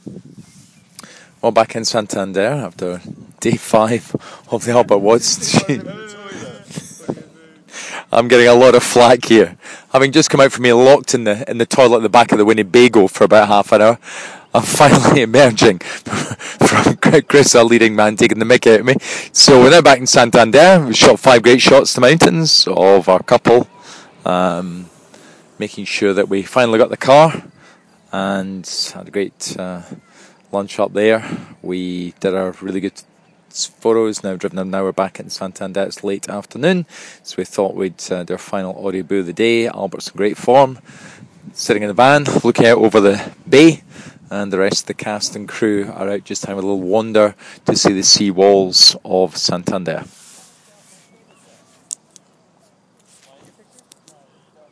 Well, back in Santander after day 5 of the Albert Watts. I'm getting a lot of flack here. Having just come out from being locked in the toilet at the back of the Winnebago for about half an hour, I'm finally emerging from Chris, our leading man, taking the mick out of me. So we're now back in Santander. We shot 5 great shots to mountains of our couple, making sure that we finally got the car and had a great lunch up there. We did our really good photos. Now driven them. Now we're back in Santander. It's late afternoon, so we thought we'd do our final audio boo of the day. Albert's in great form, sitting in the van, looking out over the bay, and the rest of the cast and crew are out just having a little wander to see the sea walls of Santander.